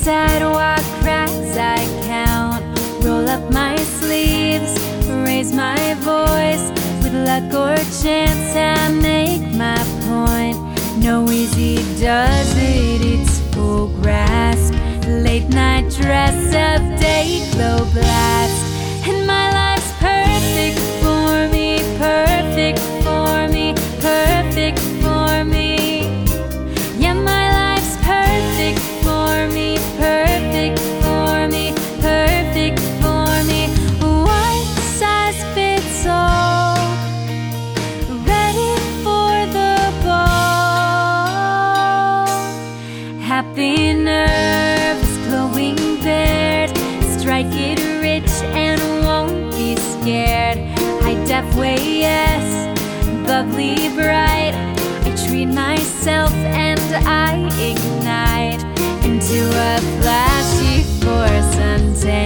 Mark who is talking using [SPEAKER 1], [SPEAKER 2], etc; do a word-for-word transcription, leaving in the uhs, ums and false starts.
[SPEAKER 1] sidewalk cracks I count, roll up my sleeves, raise my voice. With luck or chance I make my point. No easy does it, it's full grasp. Late night dress up, day glow blast. And my life's perfect for me, perfect for me, perfect for me. Yeah, my life's perfect for me, perfect for me, perfect for me. One size fits all, ready for the ball. Happy nerves, glowing bared, strike it rich and won't be scared. High def way, yes, bubbly bright. I treat myself and I ignite into a flashy force untamed.